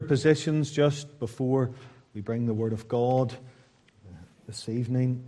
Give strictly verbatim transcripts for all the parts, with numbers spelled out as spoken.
Positions just before we bring the Word of God this evening.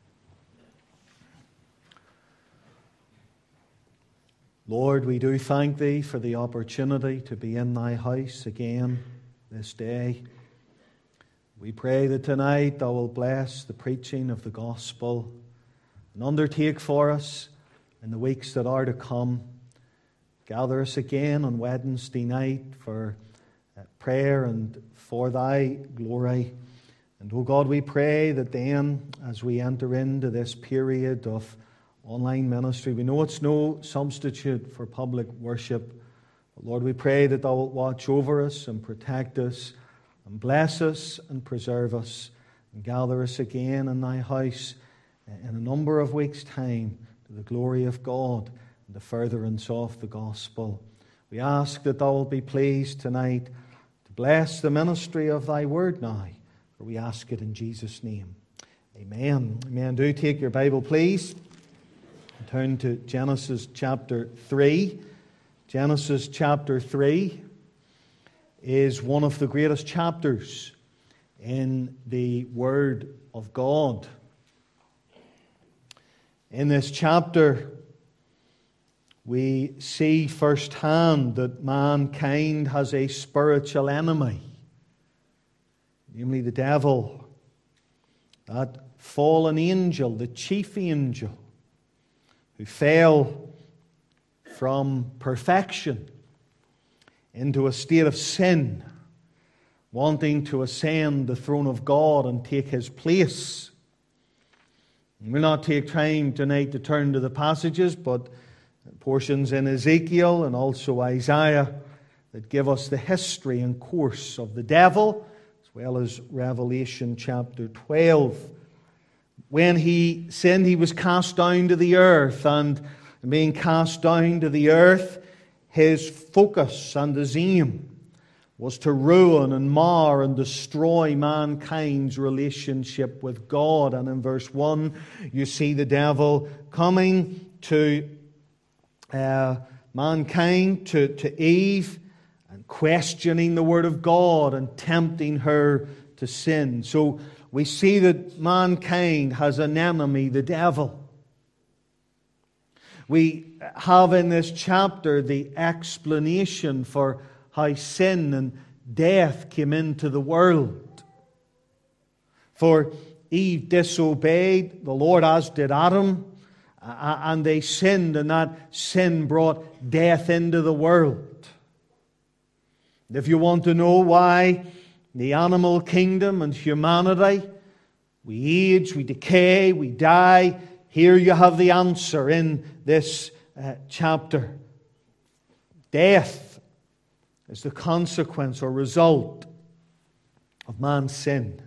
Lord, we do thank Thee for the opportunity to be in Thy house again this day. We pray that tonight Thou will bless the preaching of the gospel and undertake for us in the weeks that are to come. Gather us again on Wednesday night for prayer and for Thy glory. And, oh God, we pray that then, as we enter into this period of online ministry, we know it's no substitute for public worship. But Lord, we pray that Thou wilt watch over us and protect us and bless us and preserve us and gather us again in Thy house in a number of weeks' time to the glory of God and the furtherance of the gospel. We ask that Thou wilt be pleased tonight to bless the ministry of Thy word now, for we ask it in Jesus' name. Amen. Amen. Do take your Bible, please. Turn to Genesis chapter three. Genesis chapter three is one of the greatest chapters in the Word of God. In this chapter, we see firsthand that mankind has a spiritual enemy, namely the devil, that fallen angel, the chief angel, who fell from perfection into a state of sin, wanting to ascend the throne of God and take His place. We'll not take time tonight to turn to the passages, but portions in Ezekiel and also Isaiah that give us the history and course of the devil, as well as Revelation chapter twelve. When he sinned, he was cast down to the earth, and being cast down to the earth, his focus and his aim was to ruin and mar and destroy mankind's relationship with God. And in verse one, you see the devil coming to uh, mankind, to, to Eve, and questioning the Word of God and tempting her to sin. So we see that mankind has an enemy, the devil. We have in this chapter the explanation for how sin and death came into the world. For Eve disobeyed the Lord, as did Adam, and they sinned, and that sin brought death into the world. If you want to know why the animal kingdom and humanity, we age, we decay, we die, here you have the answer in this uh, chapter. Death is the consequence or result of man's sin.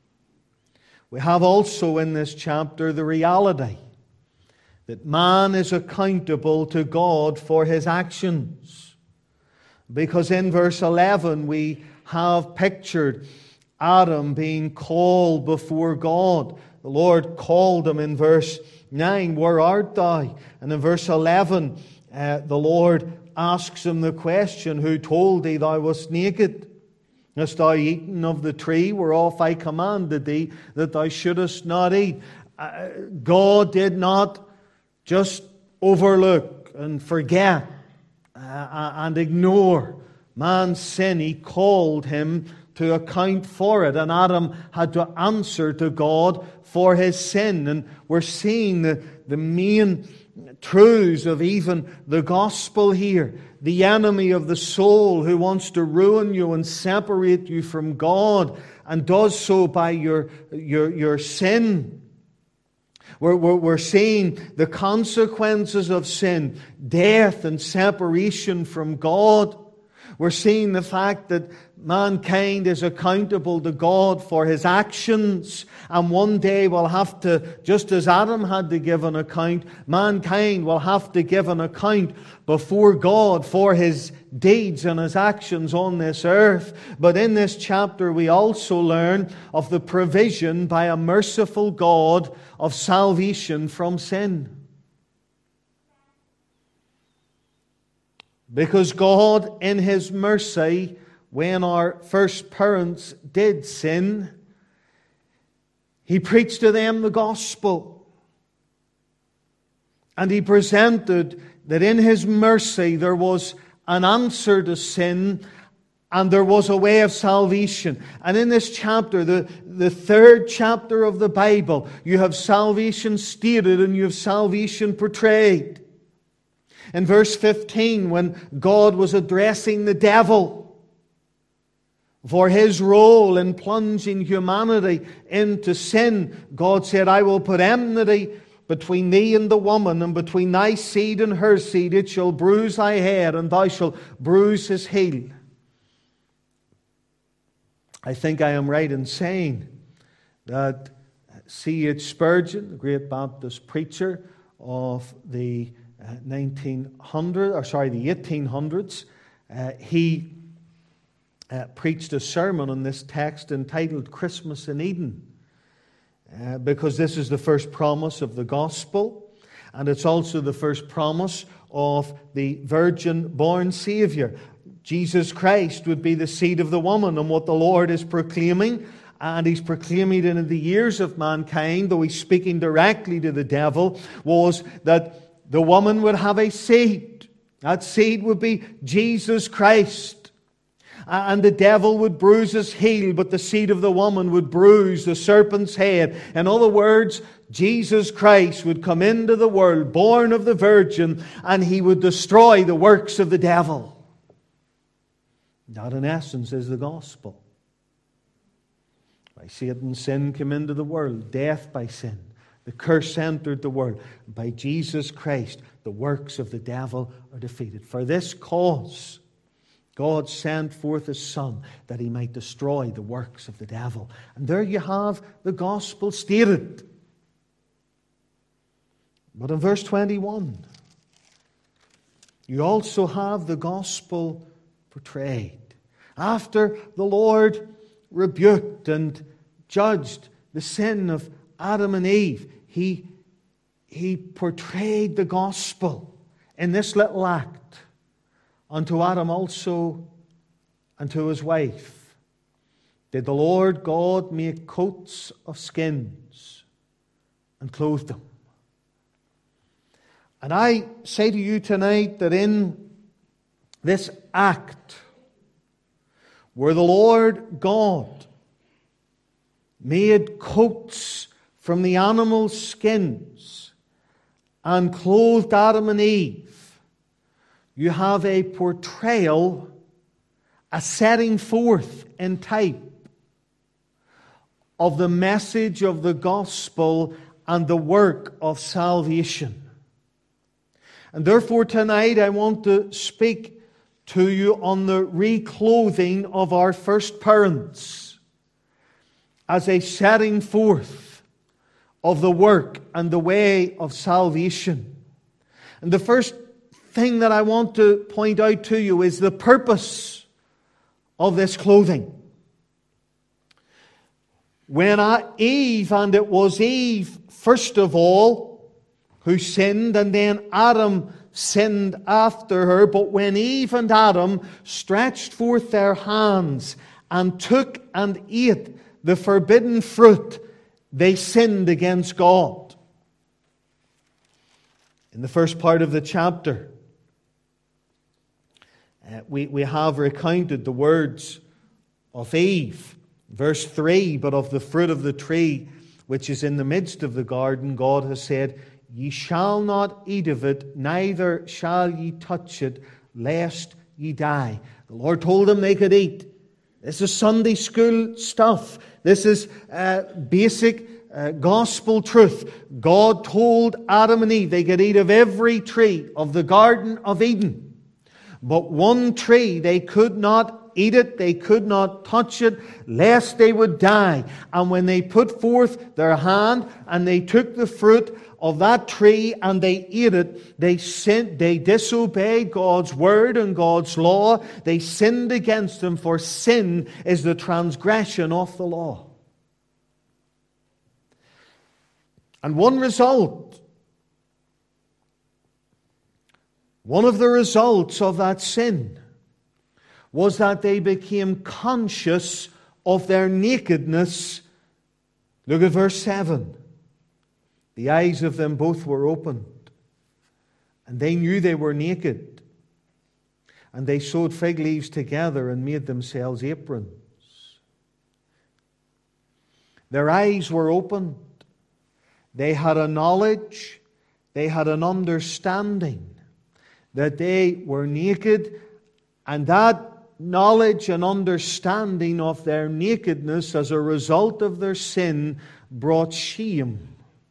We have also in this chapter the reality that man is accountable to God for his actions. Because in verse eleven we have pictured Adam being called before God. The Lord called him in verse nine, "Where art thou?" And in verse eleven, uh, the Lord asks him the question, "Who told thee thou wast naked? Hast thou eaten of the tree whereof I commanded thee that thou shouldest not eat?" Uh, God did not just overlook and forget uh, and ignore man's sin. He called him to account for it. And Adam had to answer to God for his sin. And we're seeing the, the main truths of even the gospel here. The enemy of the soul who wants to ruin you and separate you from God, and does so by your, your, your sin. We're, we're, we're seeing the consequences of sin, death and separation from God. We're seeing the fact that mankind is accountable to God for his actions, and one day will have to, just as Adam had to give an account, mankind will have to give an account before God for his deeds and his actions on this earth. But in this chapter we also learn of the provision by a merciful God of salvation from sin. Because God, in His mercy, when our first parents did sin, He preached to them the gospel. And He presented that in His mercy there was an answer to sin, and there was a way of salvation. And in this chapter, the, the third chapter of the Bible, you have salvation stated and you have salvation portrayed. In verse fifteen, when God was addressing the devil for his role in plunging humanity into sin, God said, I will put enmity between thee and the woman, and between thy seed and her seed. It shall bruise thy head, and thou shalt bruise his heel. I think I am right in saying that C H Spurgeon, the great Baptist preacher of the uh, nineteen hundreds, or sorry, the eighteen hundreds, uh, he uh, preached a sermon on this text entitled Christmas in Eden, uh, because this is the first promise of the gospel, and it's also the first promise of the virgin-born Savior. Jesus Christ would be the seed of the woman, and what the Lord is proclaiming, and He's proclaiming it in the ears of mankind, though He's speaking directly to the devil, was that the woman would have a seed. That seed would be Jesus Christ. And the devil would bruise his heel, but the seed of the woman would bruise the serpent's head. In other words, Jesus Christ would come into the world, born of the Virgin, and He would destroy the works of the devil. That, in essence, is the gospel. By Satan, sin came into the world, death by sin. The curse entered the world. By Jesus Christ, the works of the devil are defeated. For this cause, God sent forth His Son, that He might destroy the works of the devil. And there you have the gospel stated. But in verse twenty-one, you also have the gospel portrayed. After the Lord rebuked and judged the sin of Adam and Eve, He, he portrayed the gospel in this little act unto Adam also and to his wife. Did the Lord God make coats of skins and clothe them? And I say to you tonight that in this act, where the Lord God made coats from the animal skins and clothed Adam and Eve, you have a portrayal, a setting forth in type of the message of the gospel and the work of salvation. And therefore tonight I want to speak to you on the reclothing of our first parents as a setting forth of the work and the way of salvation. And the first thing that I want to point out to you is the purpose of this clothing. When Eve, and it was Eve first of all who sinned, and then Adam sinned after her, but when Eve and Adam stretched forth their hands and took and ate the forbidden fruit, they sinned against God. In the first part of the chapter, uh, we, we have recounted the words of Eve. Verse three, but of the fruit of the tree which is in the midst of the garden, God has said, Ye shall not eat of it, neither shall ye touch it, lest ye die. The Lord told them they could eat. This is Sunday school stuff. This is uh, basic uh, gospel truth. God told Adam and Eve they could eat of every tree of the Garden of Eden. But one tree they could not eat it, they could not touch it, lest they would die. And when they put forth their hand and they took the fruit of that tree and they ate it, they sinned, they disobeyed God's word and God's law. They sinned against Him, for sin is the transgression of the law. And one result, one of the results of that sin was that they became conscious of their nakedness. Look at verse seven. The eyes of them both were opened, and they knew they were naked. And they sewed fig leaves together and made themselves aprons. Their eyes were opened. They had a knowledge, they had an understanding that they were naked, and that knowledge and understanding of their nakedness as a result of their sin brought shame.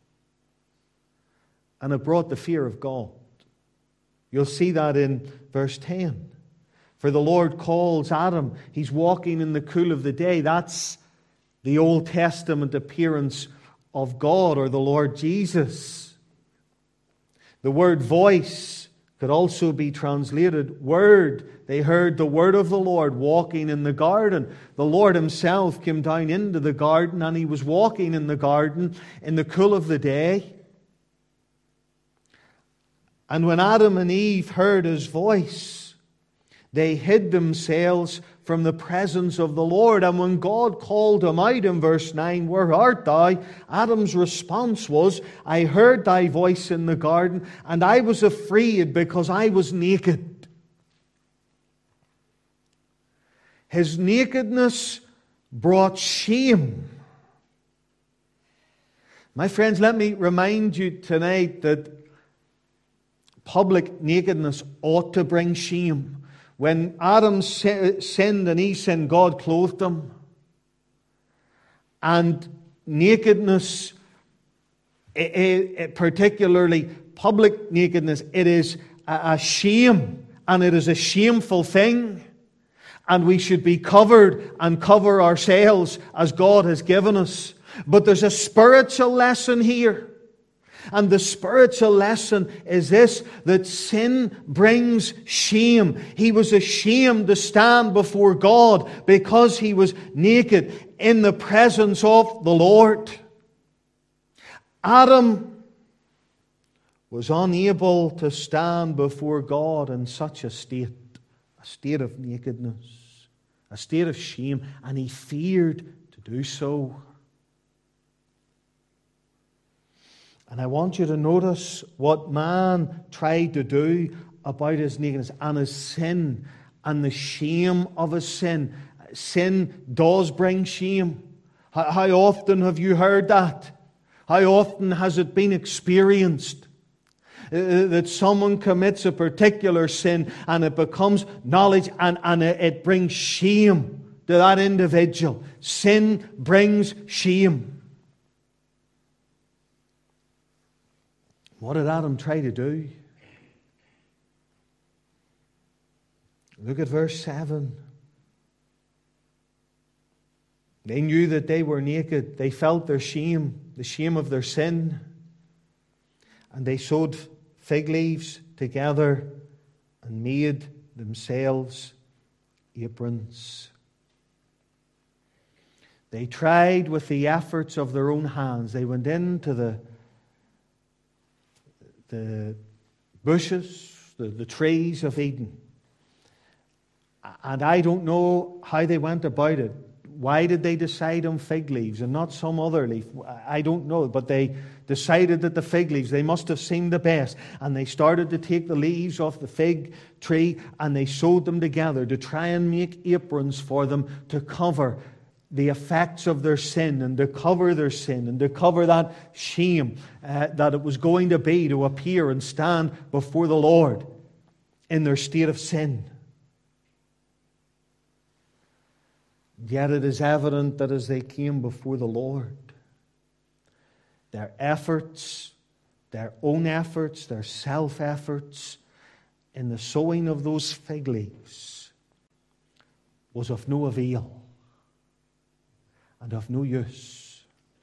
And it brought the fear of God. You'll see that in verse ten. For the Lord calls Adam. He's walking in the cool of the day. That's the Old Testament appearance of God, or the Lord Jesus. The word voice could also be translated word. They heard the word of the Lord walking in the garden. The Lord himself came down into the garden, and he was walking in the garden in the cool of the day. And when Adam and Eve heard his voice, they hid themselves from the presence of the Lord. And when God called him out in verse nine, "Where art thou?" Adam's response was, "I heard thy voice in the garden, and I was afraid because I was naked." His nakedness brought shame. My friends, let me remind you tonight that public nakedness ought to bring shame. When Adam sinned and he sinned, God clothed him. And nakedness, particularly public nakedness, it is a shame, and it is a shameful thing. And we should be covered and cover ourselves as God has given us. But there's a spiritual lesson here. And the spiritual lesson is this, that sin brings shame. He was ashamed to stand before God because he was naked in the presence of the Lord. Adam was unable to stand before God in such a state, a state of nakedness, a state of shame, and he feared to do so. And I want you to notice what man tried to do about his nakedness and his sin and the shame of his sin. Sin does bring shame. How often have you heard that? How often has it been experienced? That someone commits a particular sin and it becomes knowledge, and, and it brings shame to that individual. Sin brings shame. What did Adam try to do? Look at verse seven. They knew that they were naked. They felt their shame, the shame of their sin. And they sewed fig leaves together and made themselves aprons. They tried with the efforts of their own hands. They went into the the bushes, the, the trees of Eden. And I don't know how they went about it. Why did they decide on fig leaves and not some other leaf? I don't know. But they decided that the fig leaves, they must have seemed the best. And they started to take the leaves off the fig tree and they sewed them together to try and make aprons for them to cover the effects of their sin, and to cover their sin, and to cover that shame uh, that it was going to be to appear and stand before the Lord in their state of sin. Yet it is evident that as they came before the Lord, their efforts, their own efforts, their self-efforts in the sowing of those fig leaves was of no avail and of no use.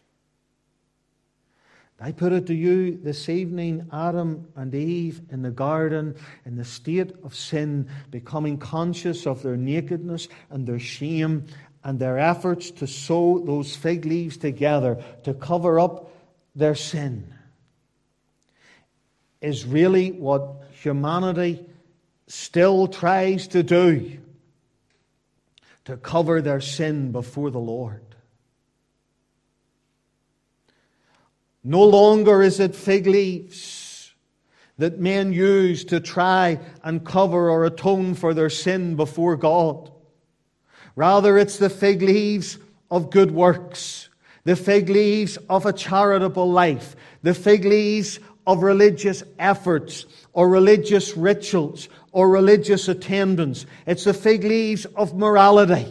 I put it to you this evening, Adam and Eve in the garden, in the state of sin, becoming conscious of their nakedness and their shame, and their efforts to sew those fig leaves together to cover up their sin, is really what humanity still tries to do to cover their sin before the Lord. No longer is it fig leaves that men use to try and cover or atone for their sin before God. Rather, it's the fig leaves of good works, the fig leaves of a charitable life, the fig leaves of religious efforts or religious rituals or religious attendance. It's the fig leaves of morality.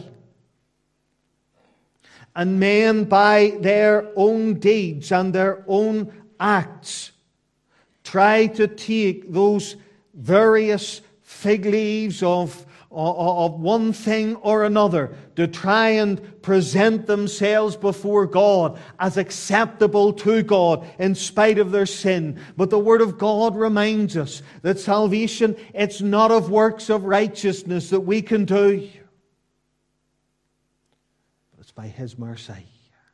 And men, by their own deeds and their own acts, try to take those various fig leaves of, of one thing or another to try and present themselves before God as acceptable to God in spite of their sin. But the Word of God reminds us that salvation, it's not of works of righteousness that we can do. By His mercy.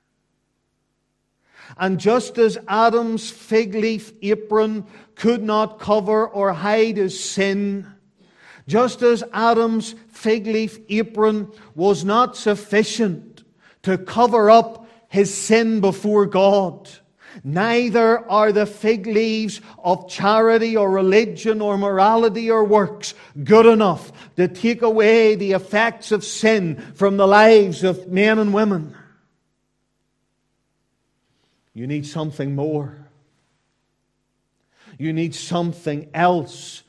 And just as Adam's fig leaf apron could not cover or hide his sin, just as Adam's fig leaf apron was not sufficient to cover up his sin before God, neither are the fig leaves of charity or religion or morality or works good enough to take away the effects of sin from the lives of men and women. You need something more. You need something else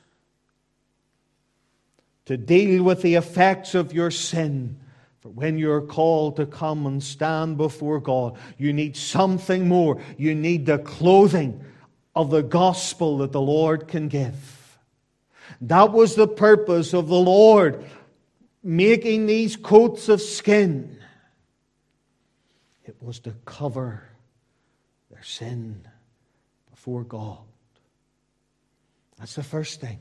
to deal with the effects of your sin. For when you're called to come and stand before God, you need something more. You need the clothing of the gospel that the Lord can give. That was the purpose of the Lord making these coats of skin. It was to cover their sin before God. That's the first thing.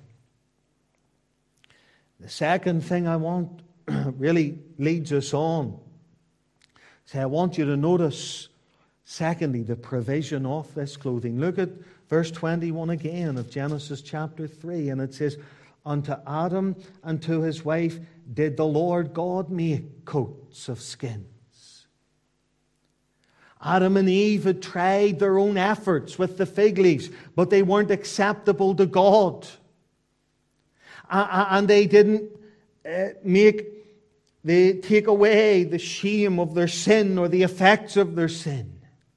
The second thing I want really leads us on. So I want you to notice, secondly, the provision of this clothing. Look at verse twenty-one again of Genesis chapter three, and it says, "Unto Adam and to his wife did the Lord God make coats of skins." Adam and Eve had tried their own efforts with the fig leaves, but they weren't acceptable to God. And they didn't make, they take away the shame of their sin or the effects of their sin.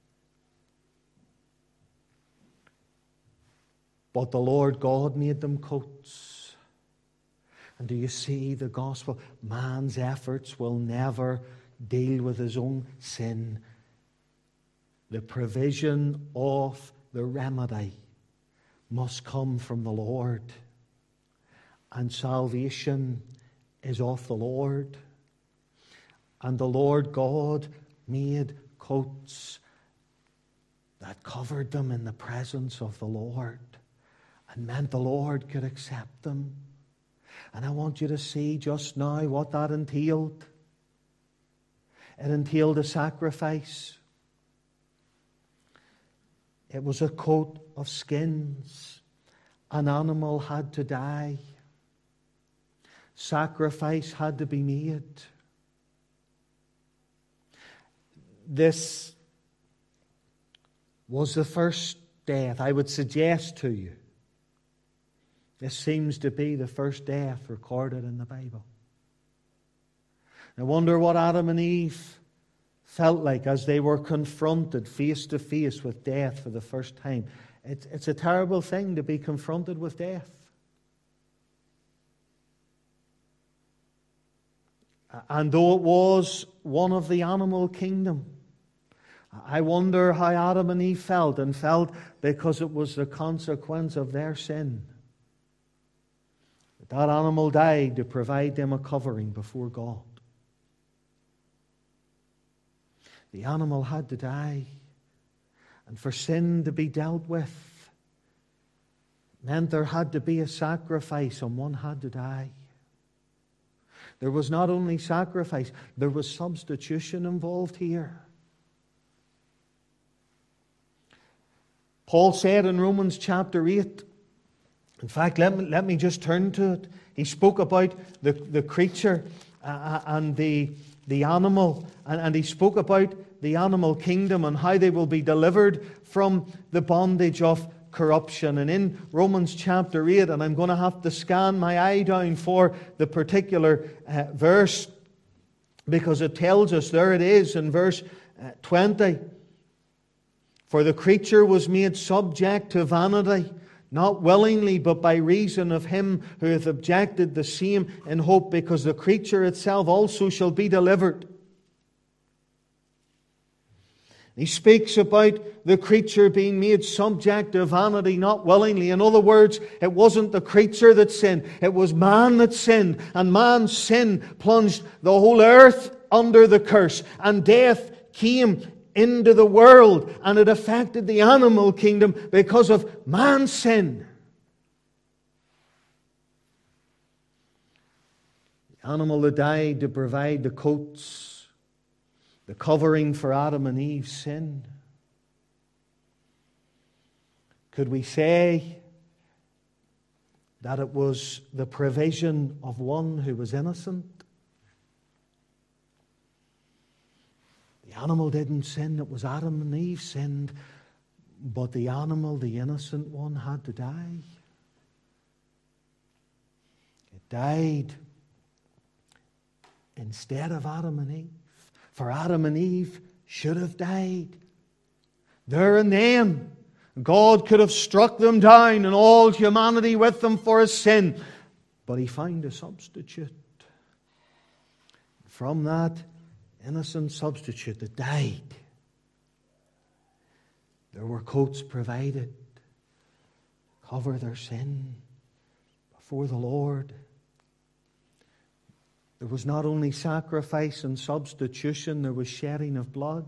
But the Lord God made them coats. And do you see the gospel? Man's efforts will never deal with his own sin. The provision of the remedy must come from the Lord. And salvation is of the Lord. And the Lord God made coats that covered them in the presence of the Lord and meant the Lord could accept them. And I want you to see just now what that entailed. It entailed a sacrifice. It was a coat of skins. An animal had to die. Sacrifice had to be made. This was the first death. I would suggest to you, this seems to be the first death recorded in the Bible. I wonder what Adam and Eve felt like as they were confronted face to face with death for the first time. It's, it's a terrible thing to be confronted with death. And though it was one of the animal kingdom, I wonder how Adam and Eve felt, and felt because it was the consequence of their sin. That animal died to provide them a covering before God. The animal had to die. And for sin to be dealt with meant there had to be a sacrifice, and one had to die. There was not only sacrifice, there was substitution involved here. Paul said in Romans chapter eight, in fact, let me, let me just turn to it. He spoke about the, the creature uh, and the, the animal, and, and he spoke about the animal kingdom and how they will be delivered from the bondage of corruption. And in Romans chapter eight, and I'm going to have to scan my eye down for the particular uh, verse, because it tells us, there it is in verse uh, twenty, for the creature was made subject to vanity, not willingly, but by reason of him who hath objected the same, in hope, because the creature itself also shall be delivered. He speaks about the creature being made subject to vanity, not willingly. In other words, it wasn't the creature that sinned, it was man that sinned. And man's sin plunged the whole earth under the curse, and death came into the world, and it affected the animal kingdom because of man's sin. The animal that died to provide the coats, the covering for Adam and Eve's sin. Could we say that it was the provision of one who was innocent? The animal didn't sin, it was Adam and Eve sinned, but the animal, the innocent one, had to die. It died instead of Adam and Eve. For Adam and Eve should have died. There and then, God could have struck them down and all humanity with them for his sin. But he found a substitute. From that innocent substitute that died, there were coats provided to cover their sin before the Lord. There was not only sacrifice and substitution, there was shedding of blood.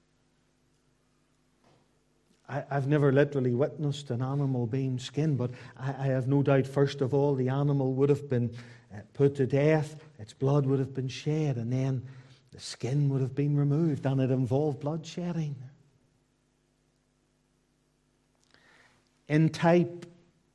I, I've never literally witnessed an animal being skinned, but I, I have no doubt, first of all, the animal would have been uh, put to death, its blood would have been shed, and then the skin would have been removed, and it involved blood shedding. In type,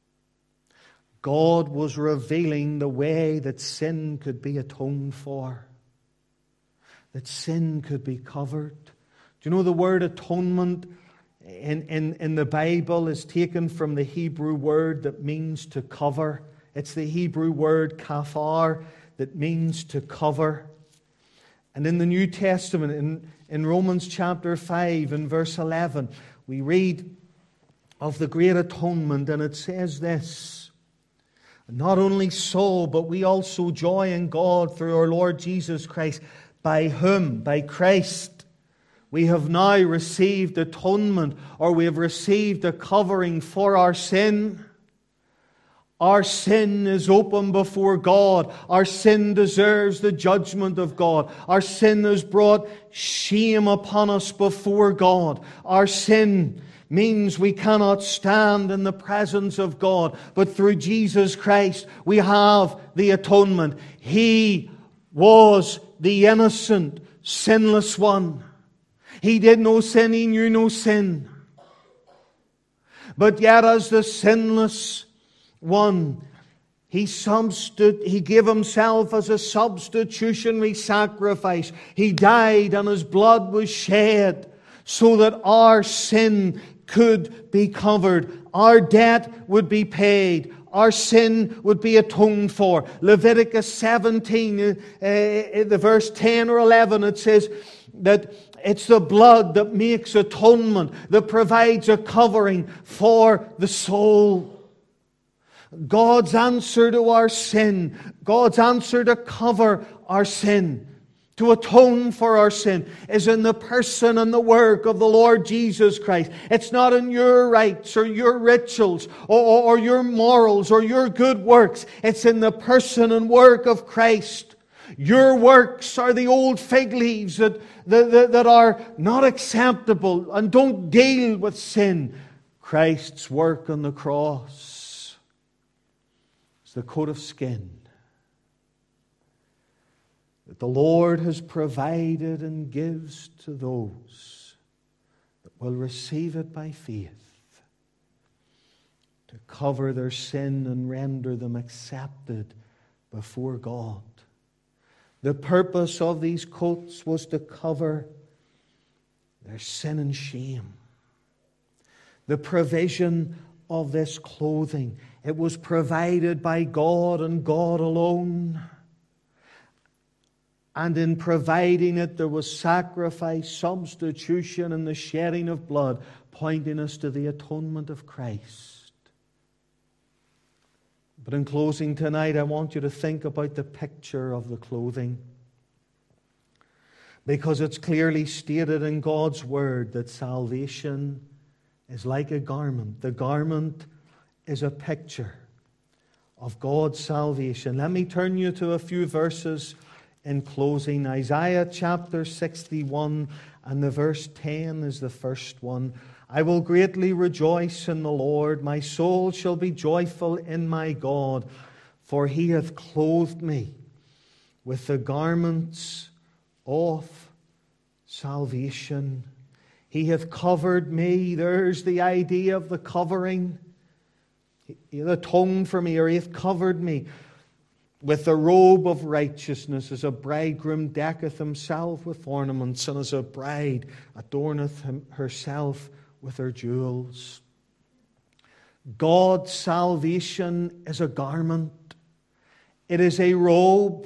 God was revealing the way that sin could be atoned for, that sin could be covered. Do you know the word atonement in, in, in the Bible is taken from the Hebrew word that means to cover? It's the Hebrew word kafar that means to cover. And in the New Testament, in, in Romans chapter five and verse eleven, we read of the great atonement, and it says this: not only so, but we also joy in God through our Lord Jesus Christ, by whom, by Christ, we have now received atonement, or we have received a covering for our sin. Our sin is open before God. Our sin deserves the judgment of God. Our sin has brought shame upon us before God. Our sin means we cannot stand in the presence of God. But through Jesus Christ, we have the atonement. He was the innocent, sinless one. He did no sin, he knew no sin. But yet as the sinless one, He substitute, He gave Himself as a substitutionary sacrifice. He died and His blood was shed so that our sin could be covered. Our debt would be paid. Our sin would be atoned for. Leviticus seventeen, uh, uh, the verse ten or eleven, it says that it's the blood that makes atonement, that provides a covering for the soul. God's answer to our sin, God's answer to cover our sin, to atone for our sin, is in the person and the work of the Lord Jesus Christ. It's not in your rites or your rituals or, or, or your morals or your good works. It's in the person and work of Christ. Your works are the old fig leaves that, that, that, that are not acceptable and don't deal with sin. Christ's work on the cross is the coat of skin that the Lord has provided and gives to those that will receive it by faith, to cover their sin and render them accepted before God. The purpose of these coats was to cover their sin and shame. The provision of this clothing, it was provided by God and God alone. And in providing it, there was sacrifice, substitution, and the shedding of blood, pointing us to the atonement of Christ. But in closing tonight, I want you to think about the picture of the clothing. Because it's clearly stated in God's Word that salvation is like a garment. The garment is a picture of God's salvation. Let me turn you to a few verses in closing. Isaiah chapter sixty-one, and the verse ten is the first one. I will greatly rejoice in the Lord. My soul shall be joyful in my God, for He hath clothed me with the garments of salvation. He hath covered me. There's the idea of the covering. He hath atoned for me, or He hath covered me with the robe of righteousness, as a bridegroom decketh himself with ornaments, and as a bride adorneth him, herself with her jewels. God's salvation is a garment. It is a robe.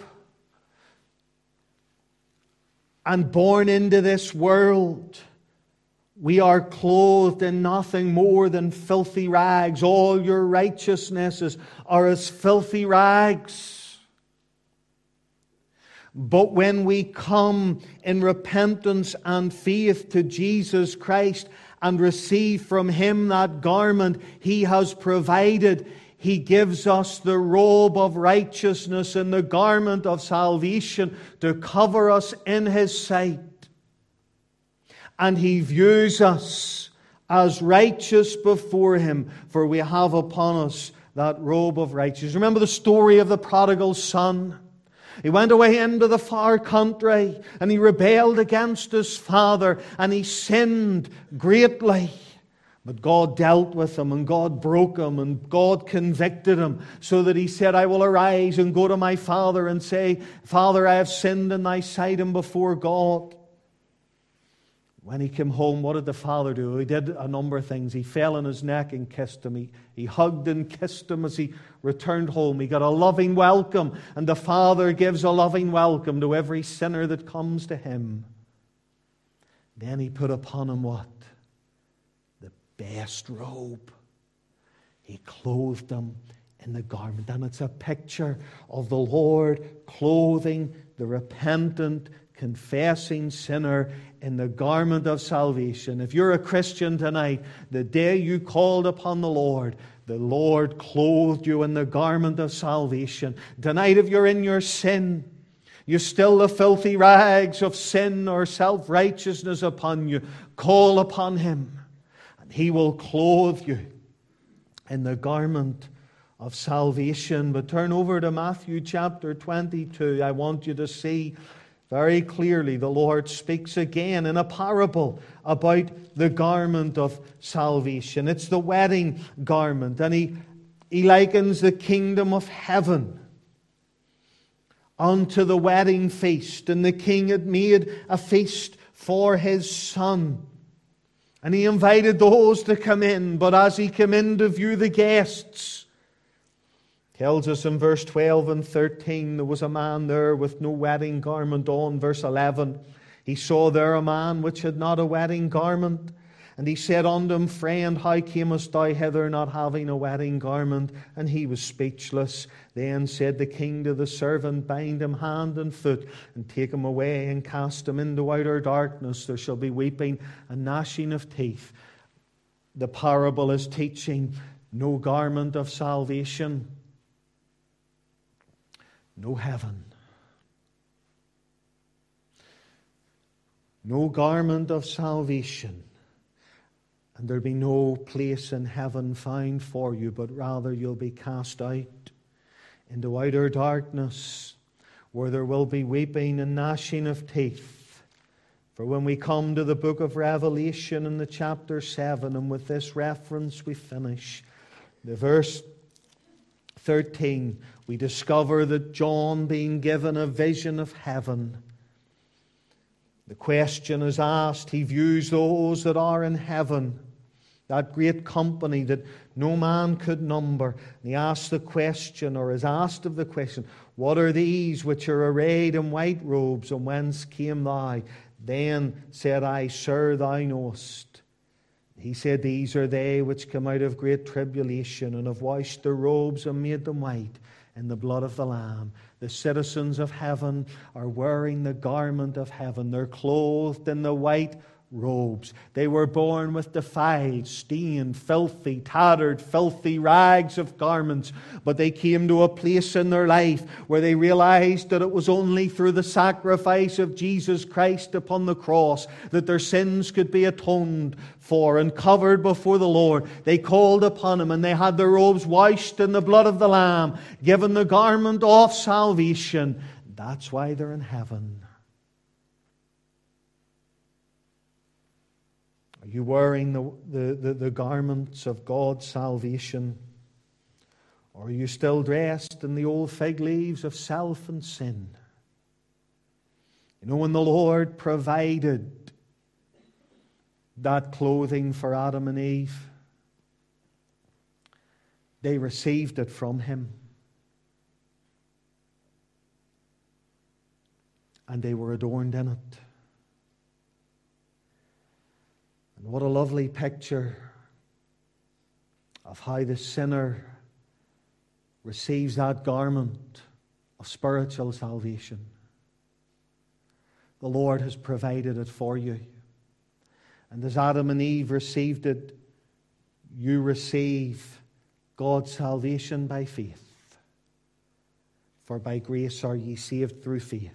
And born into this world, we are clothed in nothing more than filthy rags. All your righteousnesses are as filthy rags. But when we come in repentance and faith to Jesus Christ and receive from Him that garment He has provided, He gives us the robe of righteousness and the garment of salvation to cover us in His sight. And He views us as righteous before Him, for we have upon us that robe of righteousness. Remember the story of the prodigal son? He went away into the far country, and he rebelled against his father, and he sinned greatly. But God dealt with him, and God broke him, and God convicted him, so that he said, I will arise and go to my father and say, Father, I have sinned in thy sight and before God. When he came home, what did the father do? He did a number of things. He fell on his neck and kissed him. He, he hugged and kissed him as he returned home. He got a loving welcome, and the Father gives a loving welcome to every sinner that comes to Him. Then He put upon him what? The best robe. He clothed him in the garment. And it's a picture of the Lord clothing the repentant, confessing sinner in the garment of salvation. If you're a Christian tonight, the day you called upon the Lord, the Lord clothed you in the garment of salvation. Tonight, if you're in your sin, you still the filthy rags of sin or self-righteousness upon you, call upon Him, and He will clothe you in the garment of salvation. But turn over to Matthew chapter twenty-two. I want you to see very clearly the Lord speaks again in a parable about the garment of salvation. It's the wedding garment, and He, he likens the kingdom of heaven unto the wedding feast. And the king had made a feast for his son, and he invited those to come in. But as he came in to view the guests, tells us in verse twelve and thirteen, there was a man there with no wedding garment on. Verse eleven, he saw there a man which had not a wedding garment. And he said unto him, Friend, how camest thou hither not having a wedding garment? And he was speechless. Then said the king to the servant, Bind him hand and foot, and take him away, and cast him into outer darkness. There shall be weeping and gnashing of teeth. The parable is teaching no garment of salvation, no heaven. No garment of salvation. And there'll be no place in heaven found for you, but rather you'll be cast out into outer darkness, where there will be weeping and gnashing of teeth. For when we come to the book of Revelation in the chapter seven, and with this reference we finish, the verse thirteen, we discover that John, being given a vision of heaven, the question is asked, he views those that are in heaven, that great company that no man could number. And he asks the question, or is asked of the question, what are these which are arrayed in white robes, and whence came thou? Then said I, Sir, thou knowest. He said, These are they which come out of great tribulation, and have washed their robes and made them white in the blood of the Lamb. The citizens of heaven are wearing the garment of heaven. They're clothed in the white robes. They were born with defiled, stained, filthy, tattered, filthy rags of garments. But they came to a place in their life where they realized that it was only through the sacrifice of Jesus Christ upon the cross that their sins could be atoned for and covered before the Lord. They called upon Him, and they had their robes washed in the blood of the Lamb, given the garment of salvation. That's why they're in heaven. Are you wearing the, the, the, the garments of God's salvation? Or are you still dressed in the old fig leaves of self and sin? You know, when the Lord provided that clothing for Adam and Eve, they received it from Him. And they were adorned in it. And what a lovely picture of how the sinner receives that garment of spiritual salvation. The Lord has provided it for you. And as Adam and Eve received it, you receive God's salvation by faith. For by grace are ye saved through faith.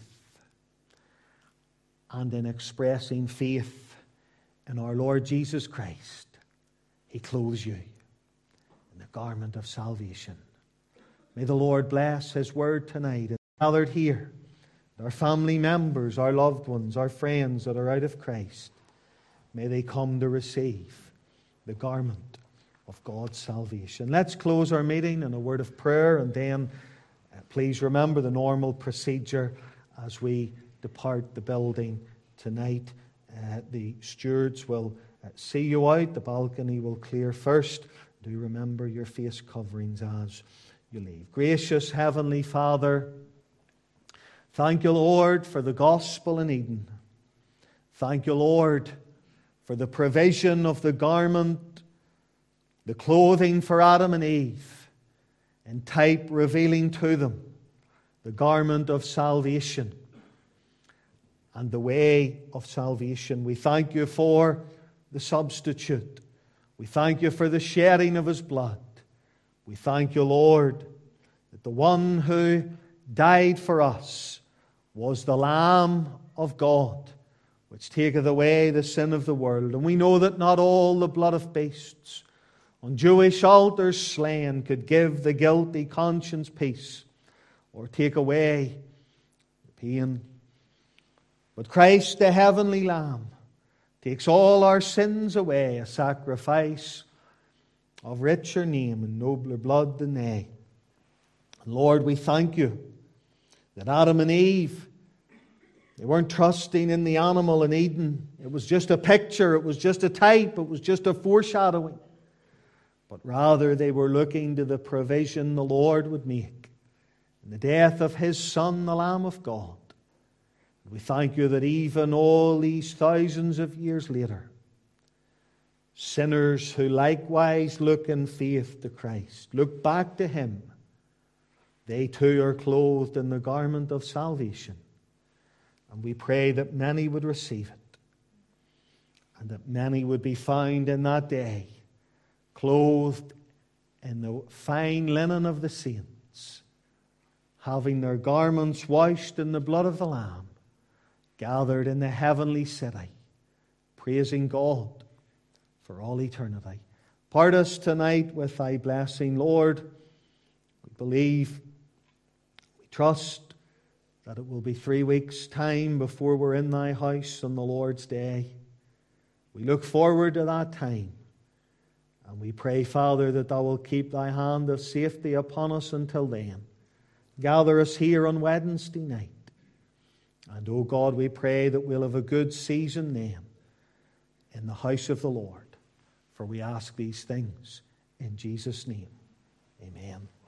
And in expressing faith in our Lord Jesus Christ, He clothes you in the garment of salvation. May the Lord bless His word tonight. As gathered here, our family members, our loved ones, our friends that are out of Christ, may they come to receive the garment of God's salvation. Let's close our meeting in a word of prayer, and then uh, please remember the normal procedure as we depart the building tonight. Uh, the stewards will uh, see you out. The balcony will clear first. Do remember your face coverings as you leave. Gracious Heavenly Father, thank you, Lord, for the gospel in Eden. Thank you, Lord, for the provision of the garment, the clothing for Adam and Eve, in type revealing to them the garment of salvation and the way of salvation. We thank you for the substitute. We thank you for the shedding of His blood. We thank you, Lord, that the one who died for us was the Lamb of God, which taketh away the sin of the world. And we know that not all the blood of beasts on Jewish altars slain could give the guilty conscience peace or take away the pain. But Christ, the heavenly Lamb, takes all our sins away, a sacrifice of richer name and nobler blood than they. And Lord, we thank you that Adam and Eve, they weren't trusting in the animal in Eden. It was just a picture, it was just a type, it was just a foreshadowing. But rather they were looking to the provision the Lord would make in the death of His Son, the Lamb of God. We thank you that even all these thousands of years later, sinners who likewise look in faith to Christ, look back to Him, they too are clothed in the garment of salvation. And we pray that many would receive it, and that many would be found in that day clothed in the fine linen of the saints, having their garments washed in the blood of the Lamb, gathered in the heavenly city, praising God for all eternity. Part us tonight with Thy blessing, Lord. We believe, we trust that it will be three weeks' time before we're in Thy house on the Lord's day. We look forward to that time And we pray, Father, that Thou wilt keep Thy hand of safety upon us until then. Gather us here on Wednesday night. And, O God, we pray that we'll have a good season then in the house of the Lord. For we ask these things in Jesus' name. Amen.